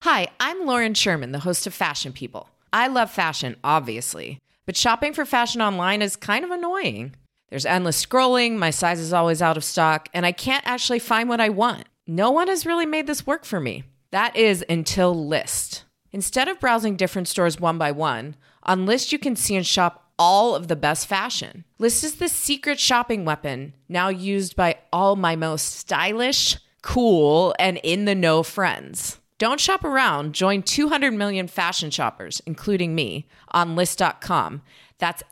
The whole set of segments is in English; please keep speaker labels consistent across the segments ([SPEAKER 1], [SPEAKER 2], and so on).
[SPEAKER 1] Hi, I'm Lauren Sherman, the host of Fashion People. I love fashion, obviously, but shopping for fashion online is kind of annoying. There's endless scrolling, my size is always out of stock, and I can't actually find what I want. No one has really made this work for me. That is until Lyst. Instead of browsing different stores one by one, on Lyst you can see and shop all of the best fashion. Lyst is the secret shopping weapon now used by all my most stylish, cool, and in-the-know friends. Don't shop around. Join 200 million fashion shoppers, including me, on Lyst.com. That's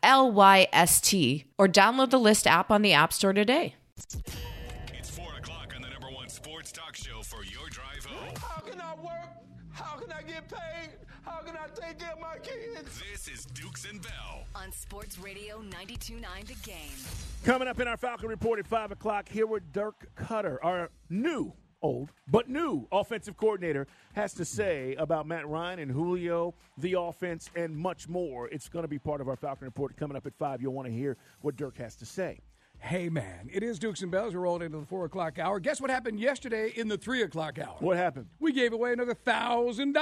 [SPEAKER 1] Lyst, or download the Lyst app on the App Store today.
[SPEAKER 2] It's 4 o'clock on the number one sports talk show for your drive home.
[SPEAKER 3] How can I work? How can I get paid? How can I take care of my kids?
[SPEAKER 2] This is Dukes and Bell
[SPEAKER 4] on Sports Radio 92.9 The Game.
[SPEAKER 5] Coming up in our Falcon Report at 5 o'clock, here with Dirk Cutter, our new offensive coordinator, has to say about Matt Ryan and Julio, the offense, and much more. It's going to be part of our Falcon Report coming up at 5. You'll want to hear what Dirk has to say.
[SPEAKER 6] Hey, man, it is Dukes and Bells. We're rolling into the 4 o'clock hour. Guess what happened yesterday in the 3 o'clock hour?
[SPEAKER 5] What happened?
[SPEAKER 6] We gave away another $1,000.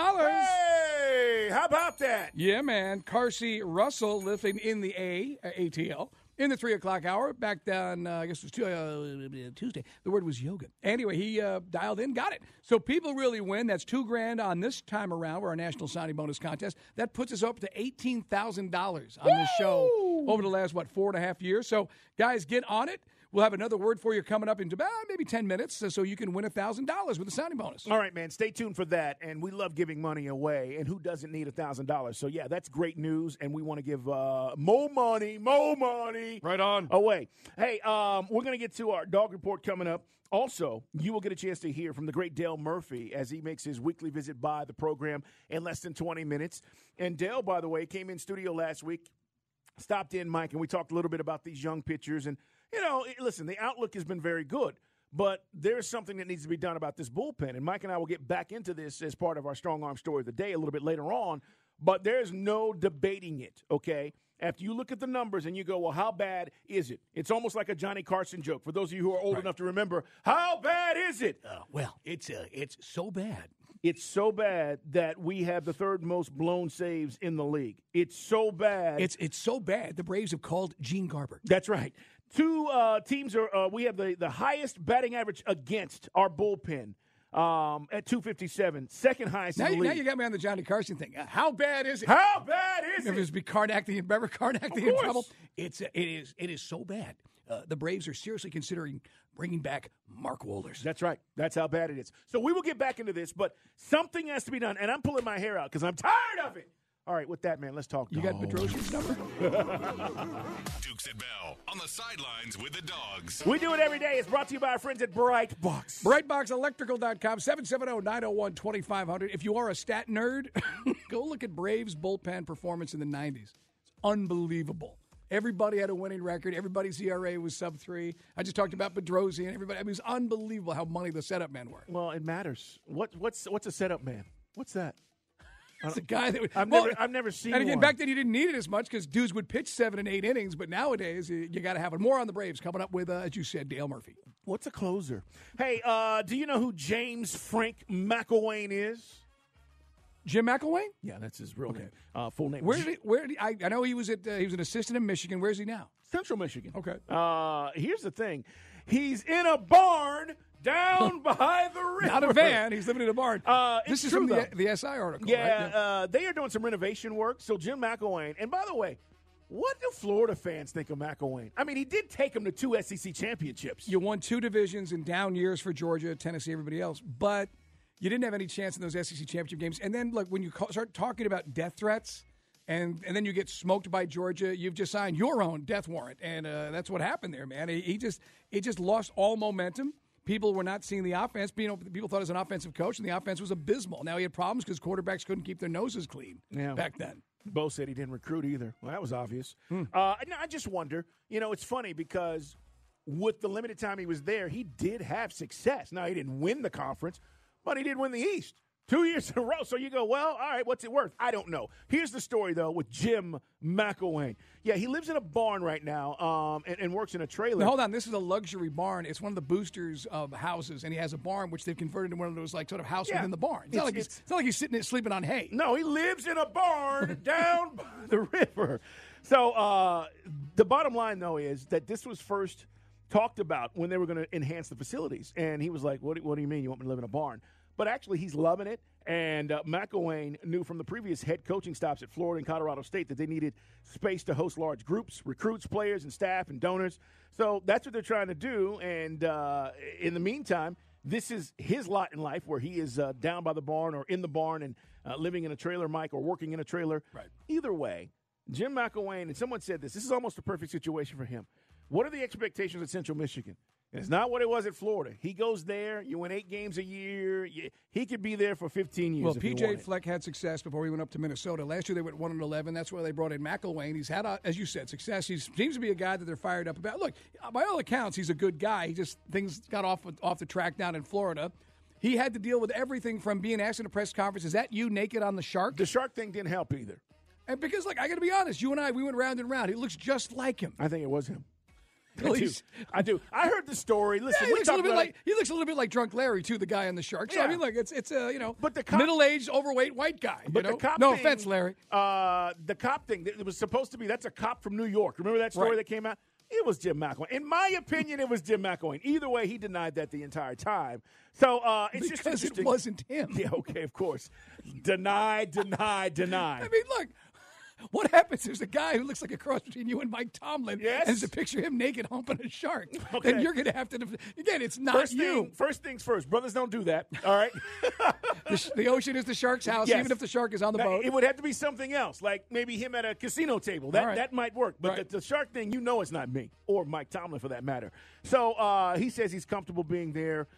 [SPEAKER 5] Hey, how about that?
[SPEAKER 6] Yeah, man. Carsey Russell living in the ATL. In the 3 o'clock hour, back down, I guess it was Tuesday. The word was yoga. Anyway, he dialed in, got it. So people really win. That's $2,000 on this time around for our National Signing Bonus Contest. That puts us up to $18,000 on this show over the last, 4.5 years. So, guys, get on it. We'll have another word for you coming up in about maybe 10 minutes so you can win $1,000 with a signing bonus.
[SPEAKER 5] All right, man. Stay tuned for that. And we love giving money away. And who doesn't need $1,000? So, yeah, that's great news. And we want to give more money
[SPEAKER 6] right on
[SPEAKER 5] away. Hey, we're going to get to our dog report coming up. Also, you will get a chance to hear from the great Dale Murphy as he makes his weekly visit by the program in less than 20 minutes. And Dale, by the way, came in studio last week, stopped in, Mike, and we talked a little bit about these young pitchers. And you know, listen, the outlook has been very good, but there's something that needs to be done about this bullpen. And Mike and I will get back into this as part of our strong arm story of the day a little bit later on, but there's no debating it, okay? After you look at the numbers and you go, well, how bad is it? It's almost like a Johnny Carson joke. For those of you who are old enough to remember, how bad is it?
[SPEAKER 7] Well, it's so bad.
[SPEAKER 5] It's so bad that we have the third most blown saves in the league. It's so bad.
[SPEAKER 7] It's so bad. The Braves have called Gene Garber.
[SPEAKER 5] That's right. Two teams are. We have the highest batting average against our bullpen at 257, second highest in the league.
[SPEAKER 6] Now you got me on the Johnny Carson thing. How bad is it?
[SPEAKER 5] How bad is it?
[SPEAKER 6] If it's remember Carnac in trouble?
[SPEAKER 7] It is so bad. The Braves are seriously considering bringing back Mark Wohlers.
[SPEAKER 5] That's right. That's how bad it is. So we will get back into this, but something has to be done, and I'm pulling my hair out because I'm tired of it. All right, with that, man, let's talk.
[SPEAKER 6] You got Bedrosian's number?
[SPEAKER 2] Dukes and Bell on the sidelines with the dogs.
[SPEAKER 5] We do it every day. It's brought to you by our friends at Brightbox.
[SPEAKER 6] BrightboxElectrical.com, 770-901-2500. If you are a stat nerd, go look at Braves bullpen performance in the 90s. It's unbelievable. Everybody had a winning record. Everybody's ERA was sub-3. I just talked about Bedrosian. Everybody. I mean, it was unbelievable how money the setup men were.
[SPEAKER 5] Well, it matters. What's a setup man? What's that?
[SPEAKER 6] It's a guy that
[SPEAKER 5] I've never seen.
[SPEAKER 6] And again,
[SPEAKER 5] one.
[SPEAKER 6] back then you didn't need it as much because dudes would pitch 7 and 8 innings. But nowadays you got to have it. More on the Braves coming up with, as you said, Dale Murphy.
[SPEAKER 5] What's a closer? Hey, do you know who James Frank McElwain is?
[SPEAKER 6] Jim McElwain?
[SPEAKER 5] Yeah, that's his real name. Full name.
[SPEAKER 6] I know he was an assistant in Michigan. Where's he now?
[SPEAKER 5] Central Michigan.
[SPEAKER 6] Okay.
[SPEAKER 5] Here's the thing. He's in a barn down by the river.
[SPEAKER 6] Not a van. He's living in a barn. This is
[SPEAKER 5] true,
[SPEAKER 6] from the SI article.
[SPEAKER 5] Yeah,
[SPEAKER 6] right?
[SPEAKER 5] they are doing some renovation work. So Jim McElwain. And by the way, what do Florida fans think of McElwain? I mean, he did take them to 2 SEC championships.
[SPEAKER 6] You won 2 divisions in down years for Georgia, Tennessee, everybody else. But you didn't have any chance in those SEC championship games. And then, like, when you start talking about death threats, and then you get smoked by Georgia, you've just signed your own death warrant. And that's what happened there, man. It just lost all momentum. People were not seeing the offense. People thought he was an offensive coach, and the offense was abysmal. Now he had problems because quarterbacks couldn't keep their noses clean back then.
[SPEAKER 5] Bo said he didn't recruit either. Well, that was obvious. I just wonder, it's funny because with the limited time he was there, he did have success. Now, he didn't win the conference, but he did win the East. 2 years in a row. So you go, well, all right, what's it worth? I don't know. Here's the story, though, with Jim McElwain. Yeah, he lives in a barn right now and works in a trailer.
[SPEAKER 6] Now, hold on. This is a luxury barn. It's one of the boosters of houses, and he has a barn which they've converted into one of those like sort of house within the barn. It's not like he's sitting sleeping on hay.
[SPEAKER 5] No, he lives in a barn down by the river. So the bottom line, though, is that this was first talked about when they were going to enhance the facilities. And he was like, what do you mean you want me to live in a barn? But actually, he's loving it. And McElwain knew from the previous head coaching stops at Florida and Colorado State that they needed space to host large groups, recruits, players, and staff, and donors. So that's what they're trying to do. And in the meantime, this is his lot in life where he is down by the barn or in the barn and living in a trailer, Mike, or working in a trailer.
[SPEAKER 6] Right.
[SPEAKER 5] Either way, Jim McElwain, and someone said this is almost a perfect situation for him. What are the expectations at Central Michigan? It's not what it was at Florida. He goes there. You win 8 games a year. He could be there for 15 years.
[SPEAKER 6] Well,
[SPEAKER 5] if
[SPEAKER 6] P.J.
[SPEAKER 5] he wanted.
[SPEAKER 6] Fleck had success before he went up to Minnesota. Last year they went 1-11. That's why they brought in McElwain. He's had, as you said, success. He seems to be a guy that they're fired up about. Look, by all accounts, he's a good guy. He just things got off the track down in Florida. He had to deal with everything from being asked in a press conference, is that you naked on the shark?
[SPEAKER 5] The shark thing didn't help either.
[SPEAKER 6] And because, I got to be honest, you and I, we went round and round. He looks just like him.
[SPEAKER 5] I think it was him.
[SPEAKER 6] Please.
[SPEAKER 5] I do. I heard the story. Listen,
[SPEAKER 6] Yeah, he looks a little bit like Drunk Larry too, the guy on the shark. So
[SPEAKER 5] Yeah.
[SPEAKER 6] I mean, look, it's
[SPEAKER 5] But the cop-
[SPEAKER 6] middle-aged, overweight white guy.
[SPEAKER 5] But
[SPEAKER 6] you know?
[SPEAKER 5] the cop
[SPEAKER 6] no
[SPEAKER 5] thing,
[SPEAKER 6] offense, Larry.
[SPEAKER 5] The cop thing, it was supposed to be, that's a cop from New York. Remember that story
[SPEAKER 6] Right.
[SPEAKER 5] that came out? It was Jim McElwain. In my opinion, it was Jim McElwain. Either way, he denied that the entire time. So it's just
[SPEAKER 6] Because
[SPEAKER 5] interesting.
[SPEAKER 6] it wasn't him.
[SPEAKER 5] Yeah, okay, of course. Deny.
[SPEAKER 6] I mean, look. What happens? There's a guy who looks like a cross between you and Mike Tomlin,
[SPEAKER 5] Yes.
[SPEAKER 6] and there's a picture of him naked humping a shark.
[SPEAKER 5] Okay.
[SPEAKER 6] And you're going to have to again. It's not you.
[SPEAKER 5] First things first. Brothers don't do that. All right.
[SPEAKER 6] The ocean is the shark's house,
[SPEAKER 5] Yes.
[SPEAKER 6] even if the shark is on the
[SPEAKER 5] Now,
[SPEAKER 6] boat.
[SPEAKER 5] it would have to be something else, like maybe him at a casino table. That
[SPEAKER 6] All right.
[SPEAKER 5] that might work. But
[SPEAKER 6] Right.
[SPEAKER 5] the shark thing, it's not me or Mike Tomlin for that matter. So he says he's comfortable being there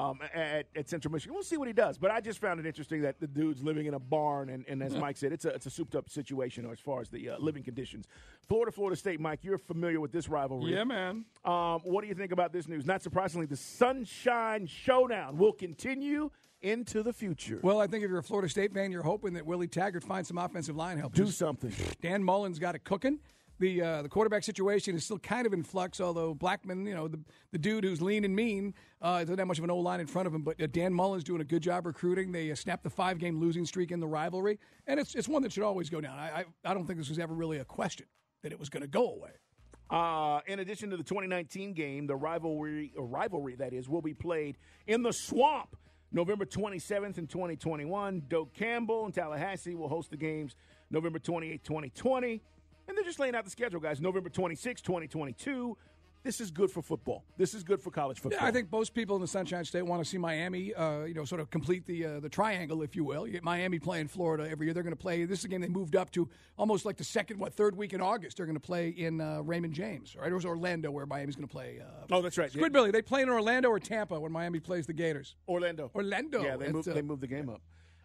[SPEAKER 5] at Central Michigan. We'll see what he does. But I just found it interesting that the dude's living in a barn, and as Mike said, it's a souped-up situation as far as the living conditions. Florida State, Mike, you're familiar with this rivalry.
[SPEAKER 6] Yeah, man.
[SPEAKER 5] What do you think about this news? Not surprisingly, the Sunshine Showdown will continue into the future.
[SPEAKER 6] Well, I think if you're a Florida State fan, you're hoping that Willie Taggart finds some offensive line help.
[SPEAKER 5] Do something.
[SPEAKER 6] Dan Mullen's got it cooking. The quarterback situation is still kind of in flux, although Blackman, the dude who's lean and mean, doesn't have much of an O-line in front of him. But Dan Mullen's doing a good job recruiting. They snapped the 5-game losing streak in the rivalry, and it's one that should always go down. I don't think this was ever really a question that it was going to go away.
[SPEAKER 5] In addition to the 2019 game, the rivalry that is, will be played in the Swamp November 27th in 2021. Doak Campbell and Tallahassee will host the games November 28th, 2020. And they're just laying out the schedule, guys. November 26th, 2022. This is good for football. This is good for college football.
[SPEAKER 6] Yeah, I think most people in the Sunshine State want to see Miami, sort of complete the triangle, if you will. You get Miami playing Florida every year. They're going to play. This is a game they moved up to almost like the third week in August. They're going to play in Raymond James, right? It was Orlando where Miami's going to play.
[SPEAKER 5] Oh, that's right.
[SPEAKER 6] Squidbilly, they play in Orlando or Tampa when Miami plays the Gators.
[SPEAKER 5] Orlando. Yeah, they moved the game up.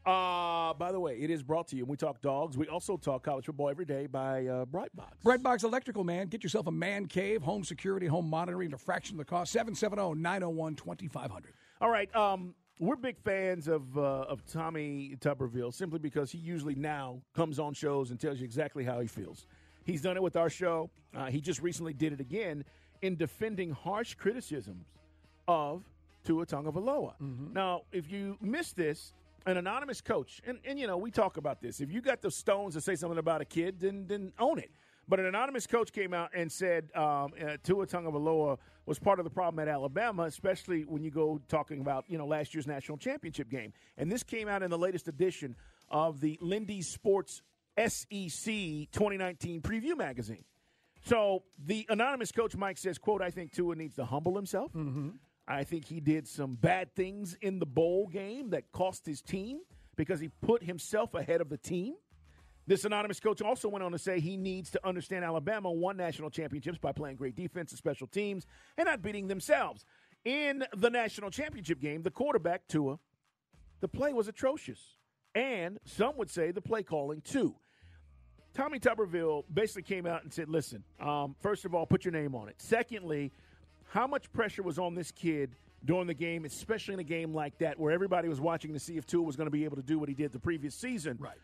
[SPEAKER 5] By the way, it is brought to you. When we talk dogs, we also talk college football every day by Brightbox.
[SPEAKER 6] Brightbox Electrical, man. Get yourself a man cave, home security, home monitoring at a fraction of the cost. 770-901-2500.
[SPEAKER 5] All right. We're big fans of Tommy Tuberville simply because he usually now comes on shows and tells you exactly how he feels. He's done it with our show. He just recently did it again in defending harsh criticisms of Tua Tagovailoa. Mm-hmm. Now, if you missed this, an anonymous coach, and we talk about this. If you got the stones to say something about a kid, then own it. But an anonymous coach came out and said Tua Tagovailoa was part of the problem at Alabama, especially when you go talking about last year's national championship game. And this came out in the latest edition of the Lindy Sports SEC 2019 preview magazine. So the anonymous coach, Mike, says, quote, "I think Tua needs to humble himself. Mm-hmm. I think he did some bad things in the bowl game that cost his team because he put himself ahead of the team." This anonymous coach also went on to say he needs to understand Alabama won national championships by playing great defense and special teams and not beating themselves. In the national championship game, the quarterback, Tua, the play was atrocious. And some would say the play calling, too. Tommy Tuberville basically came out and said, listen, first of all, put your name on it. Secondly, how much pressure was on this kid during the game, especially in a game like that where everybody was watching to see if Tua was going to be able to do what he did the previous season.
[SPEAKER 6] Right.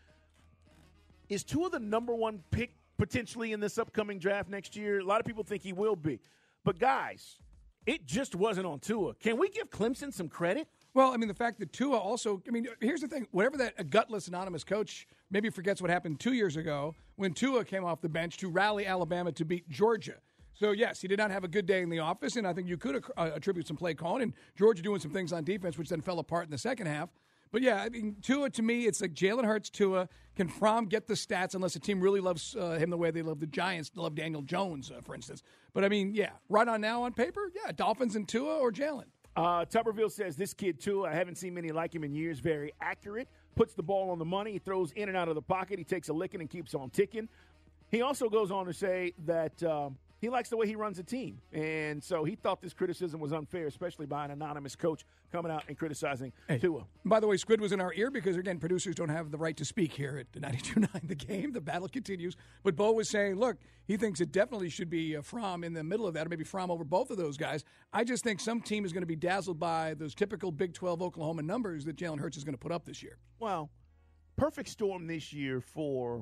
[SPEAKER 5] Is Tua the number one pick potentially in this upcoming draft next year? A lot of people think he will be. But, guys, it just wasn't on Tua. Can we give Clemson some credit?
[SPEAKER 6] Well, I mean, the fact that Tua also, I mean, here's the thing. Whatever that gutless anonymous coach maybe forgets what happened 2 years ago when Tua came off the bench to rally Alabama to beat Georgia. So, yes, he did not have a good day in the office, and I think you could attribute some play calling and Georgia doing some things on defense, which then fell apart in the second half. But, yeah, I mean, Tua, to me, it's like Jalen Hurts, Tua. Can Fromm get the stats unless a team really loves him the way they love the Giants, they love Daniel Jones, for instance. But, I mean, yeah, right on now on paper, yeah, Dolphins and Tua or Jalen.
[SPEAKER 5] Tuberville says, this kid, Tua, I haven't seen many like him in years, very accurate, puts the ball on the money, he throws in and out of the pocket, he takes a licking and keeps on ticking. He also goes on to say that he likes the way he runs a team. And so he thought this criticism was unfair, especially by an anonymous coach coming out and criticizing Tua.
[SPEAKER 6] By the way, Squid was in our ear because, again, producers don't have the right to speak here at the 92.9 The Game. The battle continues. But Bo was saying, look, he thinks it definitely should be Fromm in the middle of that, or maybe Fromm over both of those guys. I just think some team is going to be dazzled by those typical Big 12 Oklahoma numbers that Jalen Hurts is going to put up this year.
[SPEAKER 5] Well, perfect storm this year for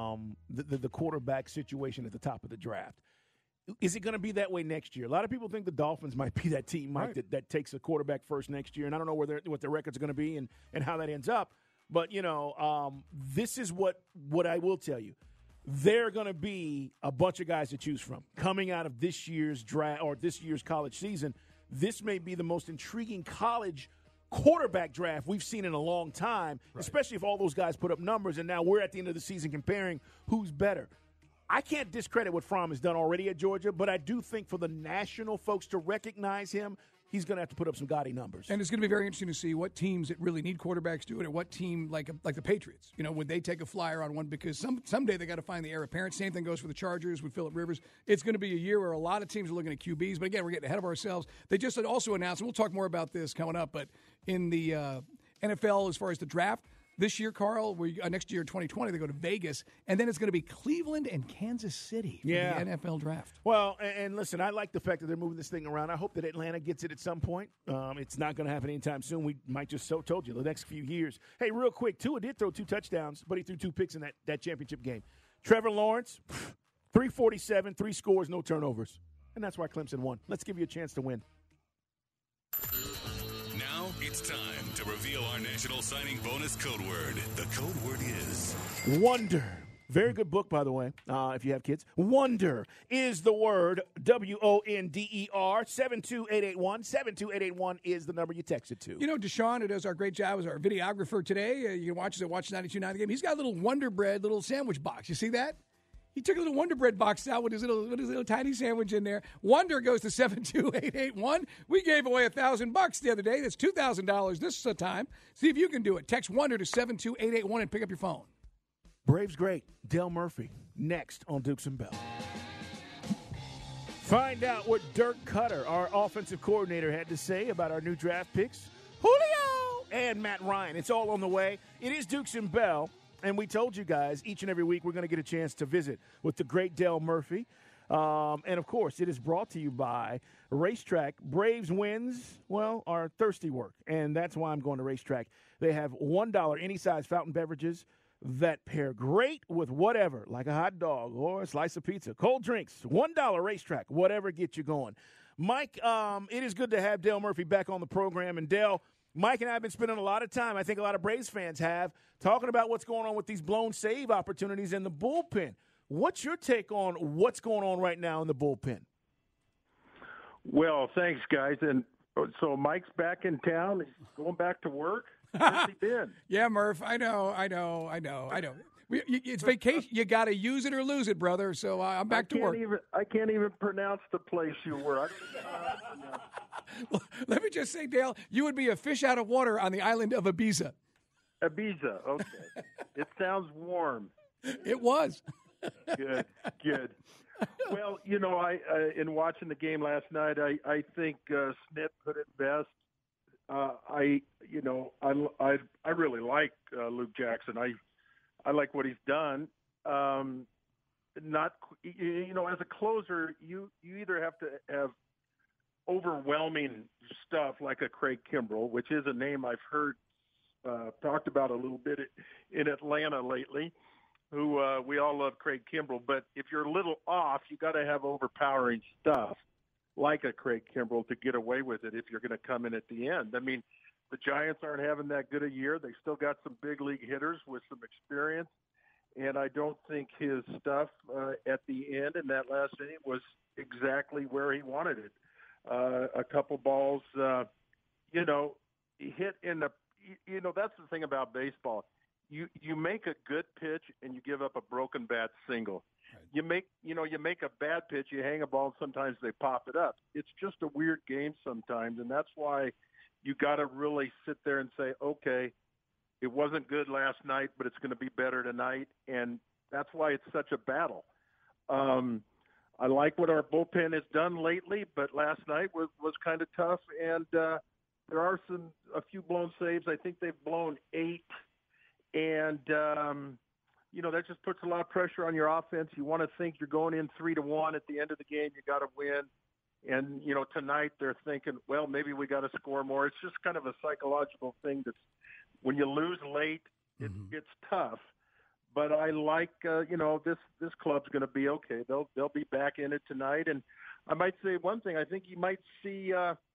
[SPEAKER 5] the quarterback situation at the top of the draft. Is it going to be that way next year? A lot of people think the Dolphins might be that team, Mike, right, that takes a quarterback first next year, and I don't know what their records are going to be and how that ends up. But, this is what I will tell you. There are going to be a bunch of guys to choose from coming out of this year's draft or this year's college season. This may be the most intriguing college quarterback draft we've seen in a long time, right, especially if all those guys put up numbers, and now we're at the end of the season comparing who's better. I can't discredit what Fromm has done already at Georgia, but I do think for the national folks to recognize him, he's going to have to put up some gaudy numbers.
[SPEAKER 6] And it's going to be very interesting to see what teams that really need quarterbacks do it, or what team, like the Patriots, would they take a flyer on one? Because someday they got to find the heir apparent. Same thing goes for the Chargers with Phillip Rivers. It's going to be a year where a lot of teams are looking at QBs. But, again, we're getting ahead of ourselves. They just also announced, and we'll talk more about this coming up, but in the NFL as far as the draft, this year, Carl, next year, 2020, they go to Vegas, and then it's going to be Cleveland and Kansas City for the NFL draft.
[SPEAKER 5] Well, and listen, I like the fact that they're moving this thing around. I hope that Atlanta gets it at some point. It's not going to happen anytime soon. We might just told you the next few years. Hey, real quick, Tua did throw 2 touchdowns, but he threw 2 picks in that championship game. Trevor Lawrence, 347, 3 scores, no turnovers. And that's why Clemson won. Let's give you a chance to win.
[SPEAKER 2] Now it's time to reveal our national signing bonus code word. The code word is
[SPEAKER 5] wonder. Very good book, by the way, if you have kids. Wonder is the word, WONDER, 72881. 72881 is the number you text it to.
[SPEAKER 6] Deshaun, who does our great job as our videographer today, you can watch us at Watch 92.9 The Game. He's got a little Wonder Bread, little sandwich box. You see that? He took a little Wonder Bread box out with his little tiny sandwich in there. Wonder goes to 72881. We gave away $1,000 the other day. That's $2,000 this time. See if you can do it. Text Wonder to 72881 and pick up your phone.
[SPEAKER 5] Braves great. Dale Murphy next on Dukes and Bell. Find out what Dirk Cutter, our offensive coordinator, had to say about our new draft picks. Julio and Matt Ryan. It's all on the way. It is Dukes and Bell. And we told you guys, each and every week we're going to get a chance to visit with the great Dale Murphy. And, of course, it is brought to you by Racetrack. Braves wins, are thirsty work. And that's why I'm going to Racetrack. They have $1 any size fountain beverages that pair great with whatever, like a hot dog or a slice of pizza. Cold drinks, $1 Racetrack, whatever gets you going. Mike, it is good to have Dale Murphy back on the program. And, Dale, Mike and I have been spending a lot of time, I think a lot of Braves fans have, talking about what's going on with these blown save opportunities in the bullpen. What's your take on what's going on right now in the bullpen?
[SPEAKER 8] Well, thanks, guys. And so Mike's back in town. He's going back to work. Where's he been?
[SPEAKER 6] Yeah, Murph, I know. It's vacation. You got to use it or lose it, brother. So I'm back to work.
[SPEAKER 8] I can't even pronounce the place you were.
[SPEAKER 6] Well, let me just say, Dale, you would be a fish out of water on the island of Ibiza.
[SPEAKER 8] Ibiza, okay. It sounds warm.
[SPEAKER 6] It was.
[SPEAKER 8] Good. Well, I in watching the game last night, I think Snit put it best. I really like Luke Jackson. I like what he's done. As a closer, you either have to have overwhelming stuff like a Craig Kimbrell, which is a name I've heard talked about a little bit in Atlanta lately, who we all love Craig Kimbrell. But if you're a little off, you got to have overpowering stuff like a Craig Kimbrell to get away with it if you're going to come in at the end. I mean, the Giants aren't having that good a year. They still got some big league hitters with some experience. And I don't think his stuff at the end in that last inning was exactly where he wanted it. A couple balls, he hit in the, that's the thing about baseball. You make a good pitch and you give up a broken bat single. Right. You make a bad pitch, you hang a ball, and sometimes they pop it up. It's just a weird game sometimes, and that's why you got to really sit there and say, okay, it wasn't good last night, but it's going to be better tonight, and that's why it's such a battle. I like what our bullpen has done lately, but last night was kind of tough, and there are a few blown saves. I think they've blown 8, and that just puts a lot of pressure on your offense. You want to think you're going in 3-1 at the end of the game. You got to win. And, tonight they're thinking, well, maybe we got to score more. It's just kind of a psychological thing that's when you lose late, it's tough. But I like, this club's going to be okay. They'll be back in it tonight. And I might say one thing. I think you might see,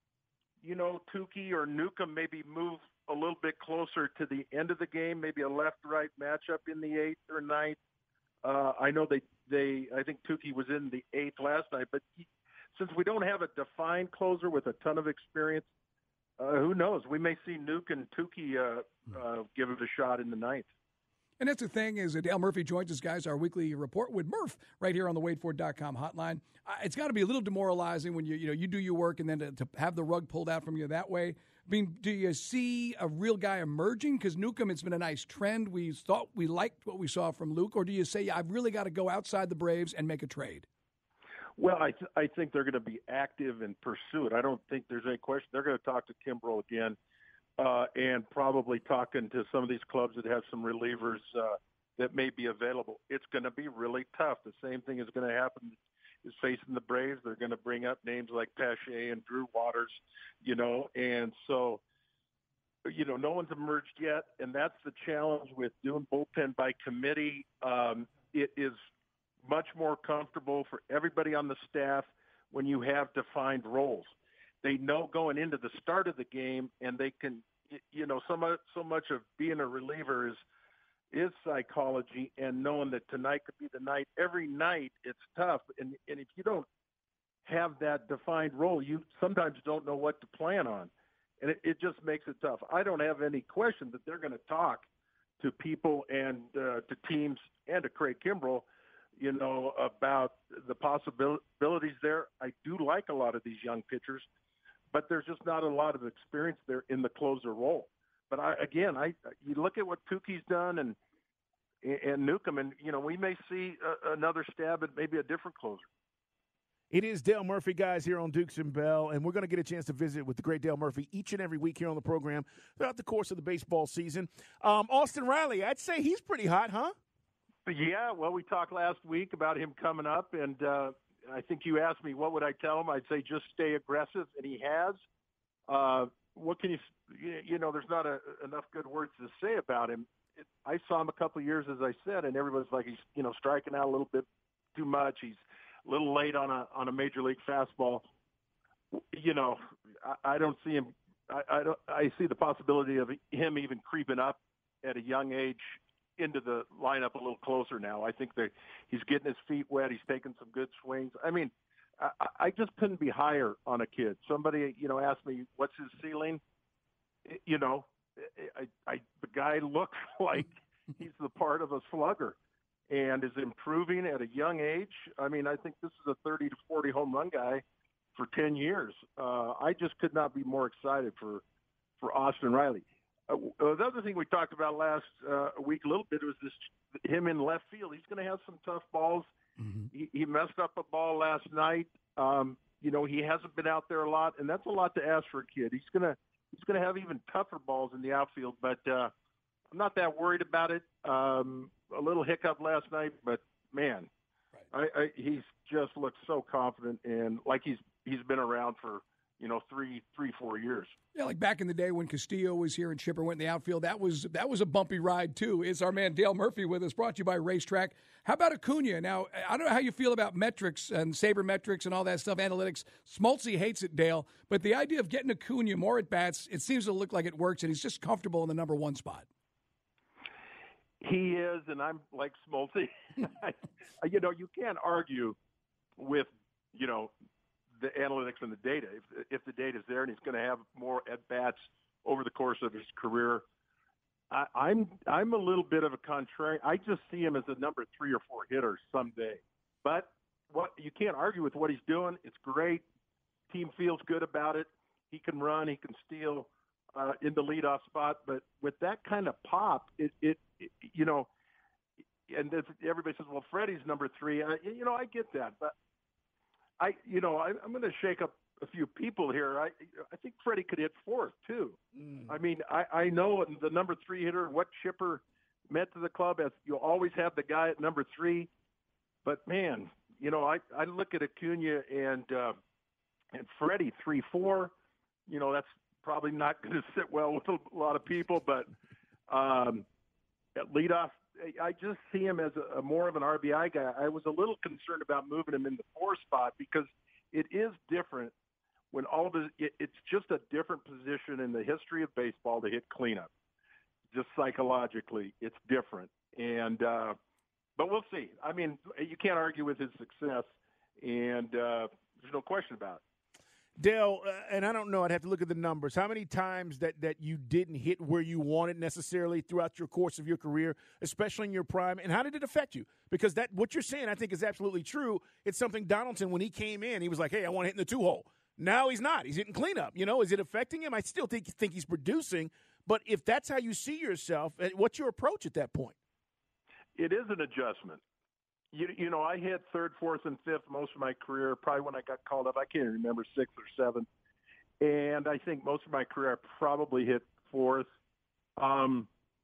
[SPEAKER 8] Tukey or Newcomb maybe move a little bit closer to the end of the game, maybe a left-right matchup in the 8th or 9th. I know I think Tukey was in the 8th last night, but since we don't have a defined closer with a ton of experience, who knows? We may see Nuke and Tukey give it a shot in the 9th.
[SPEAKER 6] And that's the thing is that Dale Murphy joins us, guys, our weekly report with Murph right here on the WadeFord.com hotline. It's got to be a little demoralizing when you do your work and then to have the rug pulled out from you that way. I mean, do you see a real guy emerging? Because Newcomb, it's been a nice trend. We thought we liked what we saw from Luke. Or do you say, I've really got to go outside the Braves and make a trade?
[SPEAKER 8] Well, I think they're going to be active and pursue it. I don't think there's any question. They're going to talk to Kimbrell again and probably talking to some of these clubs that have some relievers that may be available. It's going to be really tough. The same thing is going to happen is facing the Braves. They're going to bring up names like Pache and Drew Waters, and so, no one's emerged yet, and that's the challenge with doing bullpen by committee. It is much more comfortable for everybody on the staff when you have defined roles. They know going into the start of the game, and they can, so much of being a reliever is psychology and knowing that tonight could be the night. Every night it's tough, and if you don't have that defined role, you sometimes don't know what to plan on, and it just makes it tough. I don't have any question that they're going to talk to people and to teams and to Craig Kimbrell, about the possibilities there. I do like a lot of these young pitchers, but there's just not a lot of experience there in the closer role. But you look at what Tukey's done and Newcomb, and we may see another stab at maybe a different closer.
[SPEAKER 5] It is Dale Murphy, guys, here on Dukes and Bell, and we're going to get a chance to visit with the great Dale Murphy each and every week here on the program throughout the course of the baseball season. Austin Riley, I'd say he's pretty hot, huh?
[SPEAKER 8] Yeah, well, we talked last week about him coming up, and I think you asked me what would I tell him. I'd say just stay aggressive, and he has. What can there's not enough good words to say about him. I saw him a couple of years, as I said, and everybody's like he's striking out a little bit too much. He's a little late on a major league fastball. I don't see him. I see the possibility of him even creeping up at a young age into the lineup a little closer now. I think that he's getting his feet wet. He's taking some good swings. I mean, I just couldn't be higher on a kid. Somebody, asked me, what's his ceiling? The guy looks like he's the part of a slugger and is improving at a young age. I mean, I think this is a 30 to 40 home run guy for 10 years. I just could not be more excited for Austin Riley. The other thing we talked about last week a little bit was him in left field. He's going to have some tough balls. Mm-hmm. He messed up a ball last night. He hasn't been out there a lot, and that's a lot to ask for a kid. He's going to have even tougher balls in the outfield, but I'm not that worried about it. A little hiccup last night, but man, right. He's just looked so confident and like he's been around for 3, 4 years.
[SPEAKER 6] Yeah, like back in the day when Castillo was here and Chipper went in the outfield, that was a bumpy ride too. It's our man Dale Murphy with us, brought to you by Racetrack. How about Acuna? Now, I don't know how you feel about metrics and sabermetrics and all that stuff, analytics. Smoltzy hates it, Dale, but the idea of getting Acuna more at bats, it seems to look like it works, and he's just comfortable in the number 1 spot.
[SPEAKER 8] He is, and I'm like Smoltzy. You can't argue with, the analytics and the data. If the data's there and he's going to have more at-bats over the course of his career, I'm a little bit of a contrarian. I just see him as a number 3 or 4 hitter someday. But you can't argue with what he's doing. It's great. Team feels good about it. He can run. He can steal in the leadoff spot. But with that kind of pop, and everybody says, well, Freddie's number 3. I get that. But I'm going to shake up a few people here. I think Freddie could hit 4th, too. I mean, I know the number 3 hitter, what Chipper meant to the club, as you'll always have the guy at number 3. But, man, I look at Acuna and Freddie 3-4. That's probably not going to sit well with a lot of people. But at leadoff, I just see him as a more of an RBI guy. I was a little concerned about moving him in the 4 spot because it is different when it's just a different position in the history of baseball to hit cleanup. Just psychologically, it's different. And but we'll see. I mean, you can't argue with his success, and there's no question about it.
[SPEAKER 5] Dale, and I don't know, I'd have to look at the numbers. How many times that you didn't hit where you wanted necessarily throughout your course of your career, especially in your prime, and how did it affect you? Because what you're saying I think is absolutely true. It's something Donaldson, when he came in, he was like, hey, I want to hit in the 2-hole. Now he's not. He's hitting cleanup. Is it affecting him? I still think he's producing, but if that's how you see yourself, what's your approach at that point?
[SPEAKER 8] It is an adjustment. I hit 3rd, 4th, and 5th most of my career. Probably when I got called up, I can't even remember 6th or 7th. And I think most of my career I probably hit 4th. And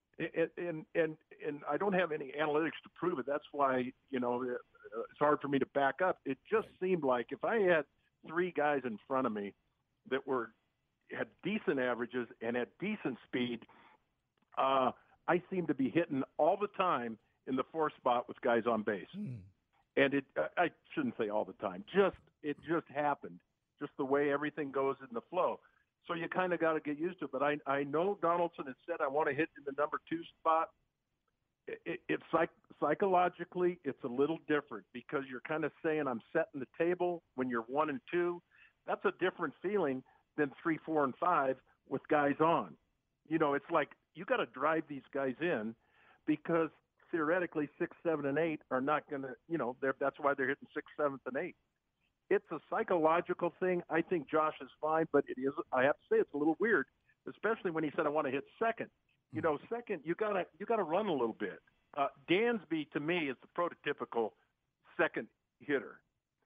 [SPEAKER 8] I don't have any analytics to prove it. That's why it's hard for me to back up. It just seemed like if I had 3 guys in front of me that had decent averages and had decent speed, I seemed to be hitting all the time in the 4th spot with guys on base. And I shouldn't say all the time. It just happened, just the way everything goes in the flow. So you kind of got to get used to it. But I know Donaldson had said, I want to hit in the number 2 spot. It's psychologically, it's a little different because you're kind of saying I'm setting the table when you're 1 and 2. That's a different feeling than 3, 4, and 5 with guys on. It's like you got to drive these guys in because theoretically 6, 7, and 8 are not going to, that's why they're hitting 6th, 7th, and 8th. It's a psychological thing. I think Josh is fine, but it is, I have to say, it's a little weird, especially when he said, I want to hit 2nd. Second, you gotta run a little bit. Dansby, to me, is the prototypical 2nd hitter.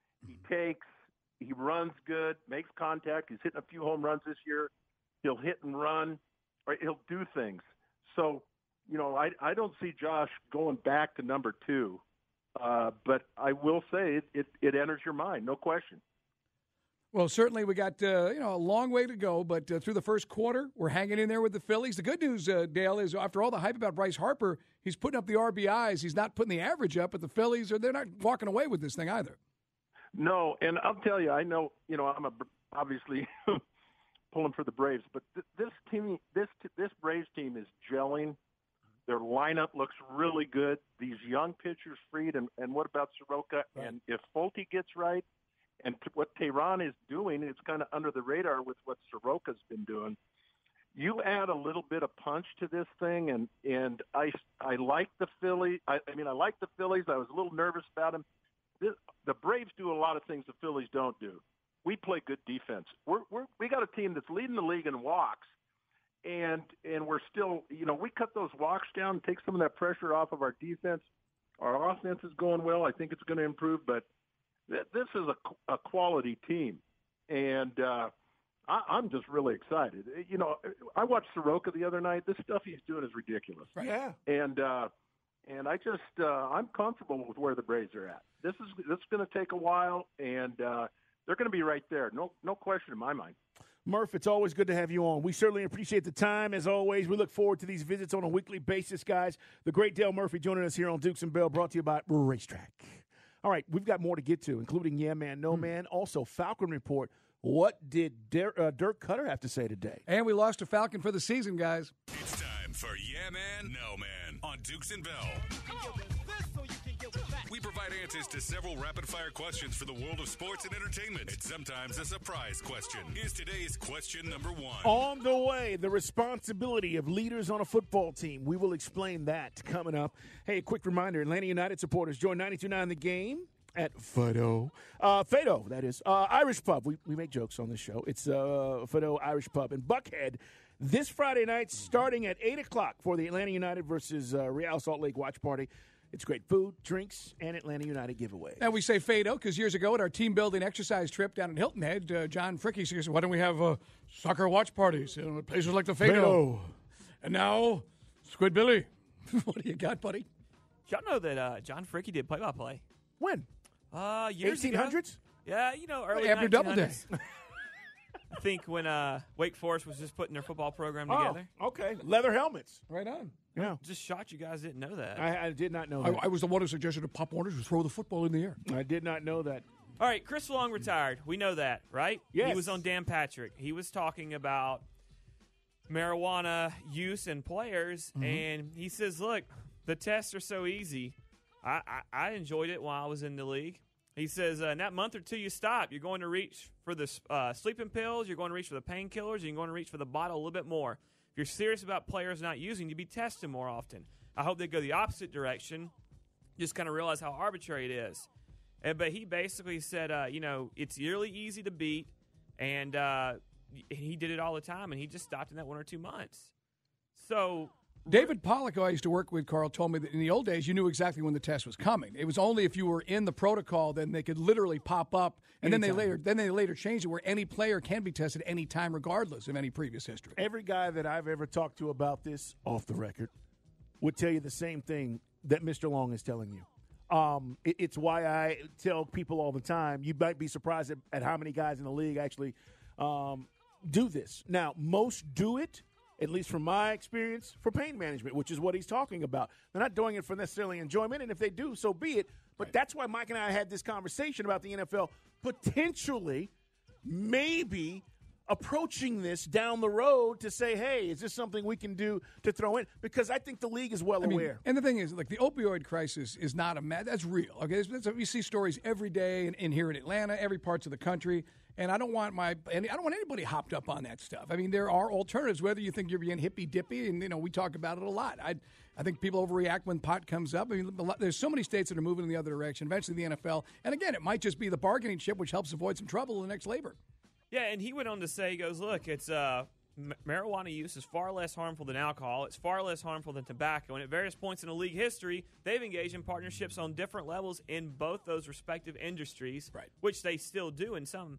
[SPEAKER 8] He runs good, makes contact. He's hitting a few home runs this year. He'll hit and run, or he'll do things. So, I don't see Josh going back to number 2, but I will say it enters your mind, no question.
[SPEAKER 6] Well, certainly we got a long way to go, but through the first quarter, we're hanging in there with the Phillies. The good news, Dale, is after all the hype about Bryce Harper, he's putting up the RBIs. He's not putting the average up, but the Phillies they're not walking away with this thing either.
[SPEAKER 8] No, and I'll tell you, I know, I'm obviously pulling for the Braves, but this Braves team is gelling. Their lineup looks really good. These young pitchers, Fried, and what about Soroka? Right. And if Folty gets right, and what Tehran is doing, it's kind of under the radar with what Soroka's been doing. You add a little bit of punch to this thing, and I like the Phillies. I like the Phillies. I was a little nervous about them. The Braves do a lot of things the Phillies don't do. We play good defense. We got a team that's leading the league in walks, and we're still, we cut those walks down, take some of that pressure off of our defense. Our offense is going well. I think it's going to improve, but this is a quality team, and I'm just really excited. I watched Soroka the other night. This stuff he's doing is ridiculous.
[SPEAKER 5] Right. Yeah.
[SPEAKER 8] And I just I'm comfortable with where the Braves are at. This is going to take a while, and they're going to be right there. No question in my mind.
[SPEAKER 5] Murph, it's always good to have you on. We certainly appreciate the time, as always. We look forward to these visits on a weekly basis, guys. The great Dale Murphy joining us here on Dukes and Bell, brought to you by Racetrack. All right, we've got more to get to, including Yeah Man, No Man, also Falcon Report. What did Dirk Cutter have to say today?
[SPEAKER 6] And we lost a Falcon for the season, guys.
[SPEAKER 2] It's time for Yeah Man, No Man on Dukes and Bell. We provide answers to several rapid-fire questions for the world of sports and entertainment. It's sometimes a surprise question. Here's today's question number 1.
[SPEAKER 5] On the way, the responsibility of leaders on a football team. We will explain that coming up. Hey, a quick reminder, Atlanta United supporters, join 92.9 The Game at Fado. Fado, that is. Irish Pub. We make jokes on this show. It's Fado Irish Pub in Buckhead this Friday night starting at 8 o'clock for the Atlanta United versus Real Salt Lake watch party. It's great food, drinks, and Atlanta United giveaway.
[SPEAKER 6] And we say Fado because years ago at our team-building exercise trip down in Hilton Head, John Fricke says, why don't we have soccer watch parties at places like the Fado? And now, Squid Billy. What do you got, buddy?
[SPEAKER 9] Y'all know that John Fricke did play-by-play?
[SPEAKER 5] When?
[SPEAKER 9] Years
[SPEAKER 5] 1800s?
[SPEAKER 9] ago. Yeah, early
[SPEAKER 6] After
[SPEAKER 9] 1900s.
[SPEAKER 6] Doubleday.
[SPEAKER 9] I think when Wake Forest was just putting their football program together.
[SPEAKER 5] Oh, okay. Leather helmets.
[SPEAKER 6] Right on.
[SPEAKER 5] Yeah.
[SPEAKER 9] Just shocked you guys didn't know that.
[SPEAKER 5] I did not know that.
[SPEAKER 6] I was the one who suggested to Pop Warner to throw the football in the air.
[SPEAKER 5] I did not know that.
[SPEAKER 9] All right, Chris Long retired. We know that, right?
[SPEAKER 5] Yes.
[SPEAKER 9] He was on Dan Patrick. He was talking about marijuana use in players, and he says, look, the tests are so easy. I enjoyed it while I was in the league. He says, in that month or two you stop, you're going to reach for the sleeping pills, you're going to reach for the painkillers, and you're going to reach for the bottle a little bit more. If you're serious about players not using, you'd be tested more often. I hope they go the opposite direction, just kind of realize how arbitrary it is. But he basically said, it's really easy to beat, and he did it all the time, and he just stopped in that 1 or 2 months. So
[SPEAKER 6] David Pollock, who I used to work with, Carl, told me that in the old days you knew exactly when the test was coming. It was only if you were in the protocol then they could literally pop up, and then they later changed it where any player can be tested any time regardless of any previous history.
[SPEAKER 5] Every guy that I've ever talked to about this, off the record, would tell you the same thing that Mr. Long is telling you. It's why I tell people all the time, you might be surprised at how many guys in the league actually do this. Now, most do it, at least from my experience, for pain management, which is what he's talking about. They're not doing it for necessarily enjoyment, and if they do, so be it. But that's why Mike and I had this conversation about the NFL potentially, maybe approaching this down the road to say, hey, is this something we can do to throw in? Because I think the league is well aware.
[SPEAKER 6] And the thing is, like, the opioid crisis is not that's real. Okay, we see stories every day in here in Atlanta, every parts of the country. And I don't want anybody hopped up on that stuff. I mean, there are alternatives, whether you think you're being hippy-dippy, and, we talk about it a lot. I think people overreact when pot comes up. I mean, there's so many states that are moving in the other direction, eventually the NFL. And, again, it might just be the bargaining chip, which helps avoid some trouble in the next labor.
[SPEAKER 9] Yeah, and he went on to say, he goes, look, it's marijuana use is far less harmful than alcohol. It's far less harmful than tobacco. And at various points in the league history, they've engaged in partnerships on different levels in both those respective industries,
[SPEAKER 6] right,
[SPEAKER 9] which they still do in some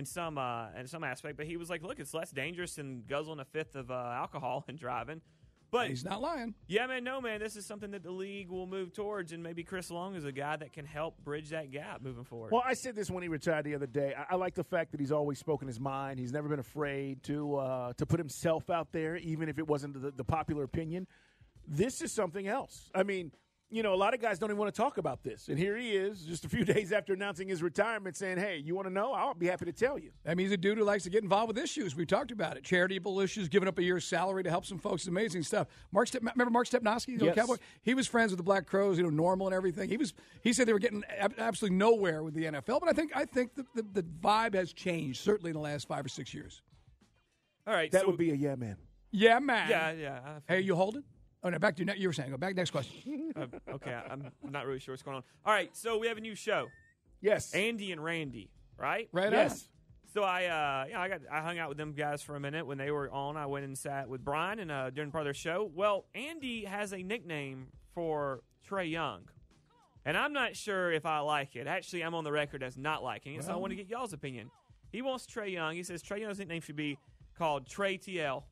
[SPEAKER 9] aspect. But he was like, look, it's less dangerous than guzzling a fifth of alcohol and driving. But
[SPEAKER 6] he's not lying.
[SPEAKER 9] Yeah, man, no, man. This is something that the league will move towards, and maybe Chris Long is a guy that can help bridge that gap moving forward.
[SPEAKER 5] Well, I said this when he retired the other day. I like the fact that he's always spoken his mind. He's never been afraid to put himself out there, even if it wasn't the popular opinion. This is something else. I mean, a lot of guys don't even want to talk about this. And here he is, just a few days after announcing his retirement, saying, hey, you want to know? I'll be happy to tell you.
[SPEAKER 6] I mean, he's a dude who likes to get involved with issues. We talked about it. Charitable issues, giving up a year's salary to help some folks. Amazing stuff. Remember Mark Stepnoski?
[SPEAKER 5] Yes.
[SPEAKER 6] Cowboy? He was friends with the Black Crows, normal and everything. He said they were getting absolutely nowhere with the NFL. But I think the vibe has changed, certainly in the last 5 or 6 years.
[SPEAKER 9] All right.
[SPEAKER 5] That would be a yeah, man.
[SPEAKER 6] Yeah, man.
[SPEAKER 9] Yeah.
[SPEAKER 6] Hey, you holding? Oh, no, back to you were saying. Go back. Next question.
[SPEAKER 9] Okay, I'm not really sure what's going on. All right, so we have a new show.
[SPEAKER 5] Yes.
[SPEAKER 9] Andy and Randy, right?
[SPEAKER 6] Right.
[SPEAKER 5] Yes.
[SPEAKER 9] So I hung out with them guys for a minute when they were on. I went and sat with Brian and during part of their show. Well, Andy has a nickname for Trae Young, and I'm not sure if I like it. Actually, I'm on the record as not liking it, so I want to get y'all's opinion. He wants Trae Young. He says Trae Young's nickname should be called Trey TL.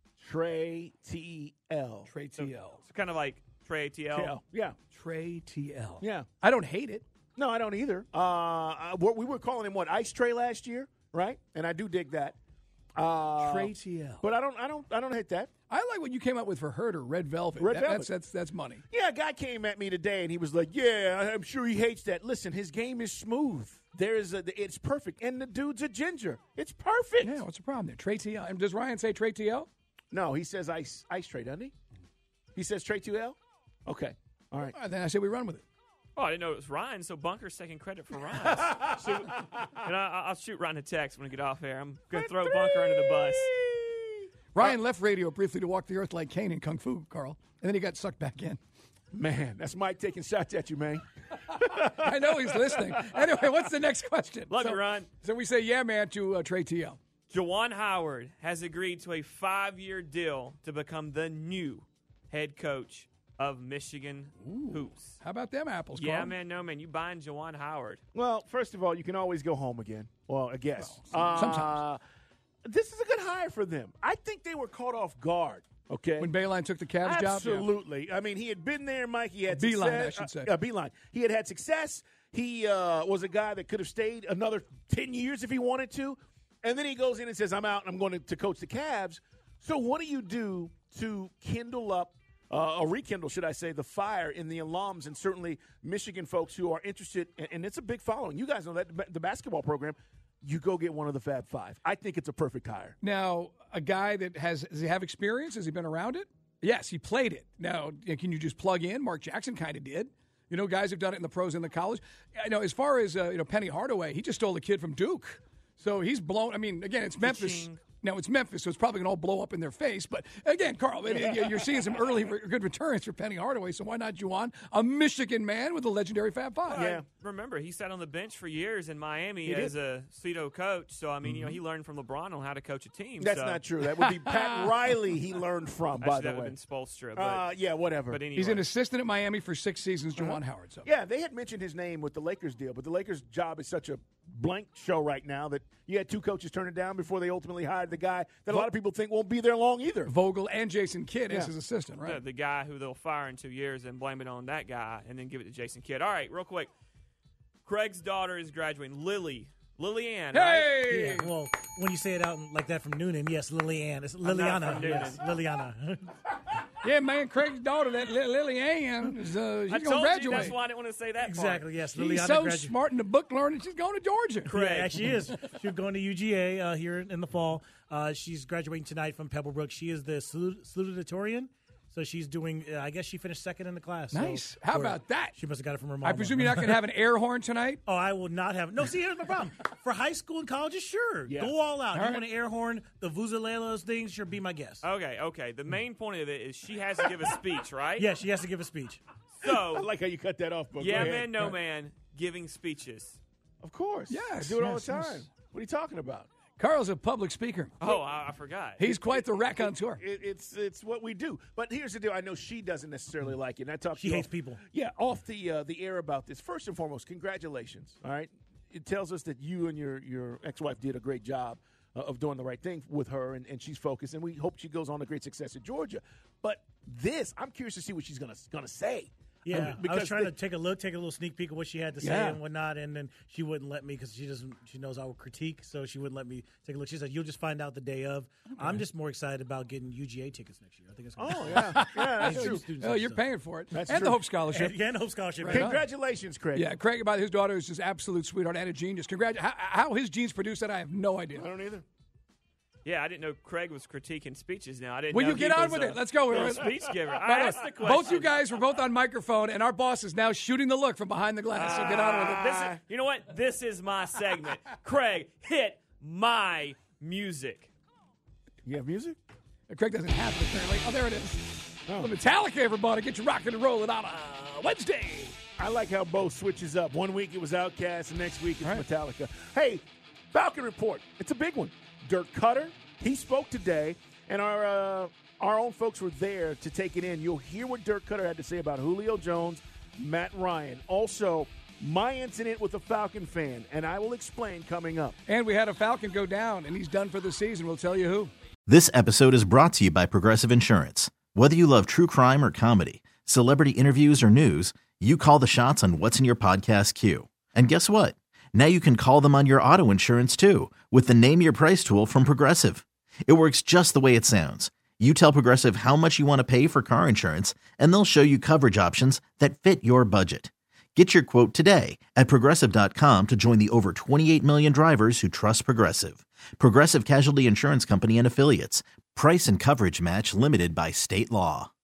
[SPEAKER 5] Trey TL.
[SPEAKER 6] Trey TL.
[SPEAKER 9] So kind of like Trey TL.
[SPEAKER 5] Yeah.
[SPEAKER 6] Trey TL.
[SPEAKER 5] Yeah.
[SPEAKER 6] I don't hate it.
[SPEAKER 5] No, I don't either. We were calling him Ice Tray last year, right? And I do dig that.
[SPEAKER 6] Trey TL.
[SPEAKER 5] But I don't hit that.
[SPEAKER 6] I like what you came up with for Herder, Red Velvet. That's money.
[SPEAKER 5] Yeah, a guy came at me today and he was like, "Yeah, I'm sure he hates that." Listen, his game is smooth. It's perfect, and the dude's a ginger. It's perfect.
[SPEAKER 6] Yeah, what's the problem there? Trey TL. And does Ryan say Trey TL?
[SPEAKER 5] No, he says Ice Tray, doesn't he? He says Trey TL. Okay, all right.
[SPEAKER 6] Then I say we run with it.
[SPEAKER 9] Oh, I didn't know it was Ryan, so Bunker's taking credit for Ryan. And I'll shoot Ryan a text when we get off air. I'm going to throw Bunker under the bus.
[SPEAKER 6] Ryan left radio briefly to walk the earth like Kane in Kung Fu, Carl, and then he got sucked back in.
[SPEAKER 5] Man, that's Mike taking shots at you, man.
[SPEAKER 6] I know he's listening. Anyway, what's the next question?
[SPEAKER 9] Love you, Ryan.
[SPEAKER 6] So we say, yeah, man, to Trey TL.
[SPEAKER 9] Juwan Howard has agreed to a 5-year deal to become the new head coach of Michigan Hoops.
[SPEAKER 6] How about them apples, Carl?
[SPEAKER 9] Yeah, man, no, man. You buying Juwan Howard.
[SPEAKER 5] Well, first of all, you can always go home again. Well, I guess.
[SPEAKER 6] Sometimes.
[SPEAKER 5] This is a good hire for them. I think they were caught off guard. Okay.
[SPEAKER 6] When Beilein took the Cavs job?
[SPEAKER 5] Absolutely. I mean, he had been there, Mike. He had
[SPEAKER 6] Beilein,
[SPEAKER 5] success.
[SPEAKER 6] I should say.
[SPEAKER 5] Beilein. He had success. He was a guy that could have stayed another 10 years if he wanted to. And then he goes in and says, I'm out and I'm going to coach the Cavs. So what do you do to kindle up, or rekindle, should I say, the fire in the alums and certainly Michigan folks who are interested, and it's a big following. You guys know that, the basketball program. You go get one of the Fab Five. I think it's a perfect hire.
[SPEAKER 6] Now, a guy that does he have experience? Has he been around it? Yes, he played it. Now, can you just plug in? Mark Jackson kind of did. You know, guys have done it in the pros and the college. I know as far as, Penny Hardaway, he just stole a kid from Duke. So he's blown. I mean, again, it's Memphis.
[SPEAKER 9] Ka-ching.
[SPEAKER 6] Now, it's Memphis, so it's probably going to all blow up in their face. But, again, Carl, you're seeing some early good returns for Penny Hardaway, so why not Juwan, a Michigan man with a legendary Fab Five?
[SPEAKER 5] Yeah.
[SPEAKER 9] Remember, he sat on the bench for years in Miami as a pseudo coach. So, I mean, he learned from LeBron on how to coach a team.
[SPEAKER 5] That's not true. That would be Pat Riley he learned from, by the
[SPEAKER 9] that would
[SPEAKER 5] way.
[SPEAKER 9] have been Spoelstra. But,
[SPEAKER 5] yeah, whatever.
[SPEAKER 9] But anyway.
[SPEAKER 6] He's an assistant at Miami for 6 seasons, Juwan Howard. So.
[SPEAKER 5] Yeah, they had mentioned his name with the Lakers deal, but the Lakers' job is such a blank show right now that you had 2 coaches turn it down before they ultimately hired the guy that a lot of people think won't be there long either.
[SPEAKER 6] Vogel and Jason Kidd as his assistant, right?
[SPEAKER 9] The guy who they'll fire in 2 years and blame it on that guy and then give it to Jason Kidd. All right, real quick. Craig's daughter is graduating. Lillian,
[SPEAKER 6] hey!
[SPEAKER 10] Yeah, well, when you say it out like that from Noonan, yes, Lillian. It's Liliana. Yes, Liliana.
[SPEAKER 6] Yeah, man, Craig's daughter, that Lillian, she's going to graduate.
[SPEAKER 9] You, that's why I didn't want to say that
[SPEAKER 10] Exactly, yes.
[SPEAKER 6] She's
[SPEAKER 10] Liliana
[SPEAKER 6] so
[SPEAKER 10] graduated.
[SPEAKER 6] smart in the book learning, she's going to Georgia.
[SPEAKER 10] Correct. Yeah, she is. She's going to UGA here in the fall. She's graduating tonight from Pebblebrook. She is the salutatorian. So she's doing, I guess she finished second in the class.
[SPEAKER 6] Nice.
[SPEAKER 10] So,
[SPEAKER 6] how about that?
[SPEAKER 10] She must have got it from her mom.
[SPEAKER 6] I presume you're not going to have an air horn tonight?
[SPEAKER 10] Oh, I will not have. No, see, here's my problem. For high school and colleges, sure.
[SPEAKER 5] Yeah.
[SPEAKER 10] Go all out.
[SPEAKER 6] All
[SPEAKER 10] You
[SPEAKER 6] right.
[SPEAKER 10] want an air horn, the Vuzaleila's things, sure, be my guest.
[SPEAKER 9] Okay. The main point of it is she has to give a speech, right?
[SPEAKER 10] Yeah, she has to give a speech.
[SPEAKER 5] I
[SPEAKER 9] So,
[SPEAKER 5] like how you cut that off, but
[SPEAKER 9] yeah,
[SPEAKER 5] go ahead.
[SPEAKER 9] man, no man, giving speeches.
[SPEAKER 5] Of course.
[SPEAKER 6] Yes,
[SPEAKER 5] I do it all
[SPEAKER 6] yes,
[SPEAKER 5] the time.
[SPEAKER 6] yes.
[SPEAKER 5] What are you talking about?
[SPEAKER 6] Carl's a public speaker.
[SPEAKER 9] Oh, I forgot.
[SPEAKER 6] He's quite the raconteur.
[SPEAKER 5] It's what we do. But here's the deal. I know she doesn't necessarily like it. And I talked
[SPEAKER 10] She
[SPEAKER 5] to
[SPEAKER 10] hates
[SPEAKER 5] off-
[SPEAKER 10] people.
[SPEAKER 5] Yeah, off the air about this. First and foremost, congratulations. All right. It tells us that you and your ex-wife did a great job of doing the right thing with her, and she's focused. And we hope she goes on to great success in Georgia. But this, I'm curious to see what she's gonna say.
[SPEAKER 10] Yeah, I
[SPEAKER 5] because
[SPEAKER 10] was trying to take a little sneak peek of what she had to say
[SPEAKER 5] Yeah.
[SPEAKER 10] and whatnot, and then she wouldn't let me because she knows I will critique, so she wouldn't let me take a look. She said, "You'll just find out the day of." Okay. I'm just more excited about getting UGA tickets next year. I think it's gonna
[SPEAKER 5] That's true.
[SPEAKER 6] Oh, you're paying for it.
[SPEAKER 5] That's
[SPEAKER 6] and
[SPEAKER 5] true.
[SPEAKER 6] the Hope Scholarship.
[SPEAKER 10] and Hope Scholarship.
[SPEAKER 6] Right on.
[SPEAKER 5] Congratulations, Craig.
[SPEAKER 6] Yeah, Craig, about his daughter, is just absolute sweetheart and a genius. How his genes produced that, I have no idea.
[SPEAKER 5] I don't either.
[SPEAKER 9] Yeah, I didn't know Craig was critiquing speeches now. I didn't
[SPEAKER 6] Will
[SPEAKER 9] know
[SPEAKER 6] you get
[SPEAKER 9] he
[SPEAKER 6] on
[SPEAKER 9] was
[SPEAKER 6] with
[SPEAKER 9] a
[SPEAKER 6] it? Let's go.
[SPEAKER 9] real speech giver. I
[SPEAKER 6] By the
[SPEAKER 9] asked
[SPEAKER 6] way,
[SPEAKER 9] the question.
[SPEAKER 6] both you guys were both on microphone, and our boss is now shooting the look from behind the glass. So get on with it.
[SPEAKER 9] This is, you know what? This is my segment. Craig, hit my music.
[SPEAKER 5] You have music?
[SPEAKER 6] Craig doesn't have it, apparently. Oh, there it is. The Metallica, everybody. Get you rocking and rolling on a Wednesday.
[SPEAKER 5] I like how Bo switches up. 1 week it was Outkast, and next week it's Metallica. Hey, Falcon Report. It's a big one. Dirk Cutter, he spoke today, and our own folks were there to take it in. You'll hear what Dirk Cutter had to say about Julio Jones, Matt Ryan. Also, my incident with a Falcon fan, and I will explain coming up.
[SPEAKER 6] And we had a Falcon go down, and he's done for the season. We'll tell you who.
[SPEAKER 11] This episode is brought to you by Progressive Insurance. Whether you love true crime or comedy, celebrity interviews or news, You call the shots on what's in your podcast queue. And guess what? Now you can call them on your auto insurance too with the Name Your Price tool from Progressive. It works just the way it sounds. You tell Progressive how much you want to pay for car insurance, and they'll show you coverage options that fit your budget. Get your quote today at Progressive.com to join the over 28 million drivers who trust Progressive. Progressive Casualty Insurance Company and Affiliates. Price and coverage match limited by state law.